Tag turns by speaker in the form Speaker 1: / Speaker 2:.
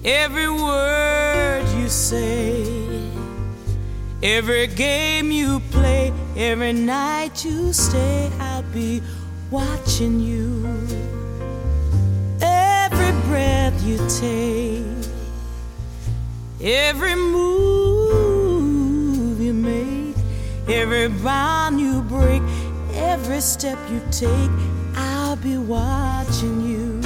Speaker 1: every word you say, every game you play, every night you stay. I'll be watching you, every breath you take, every move you make, every bound you break, every step you take. I'll be watching you.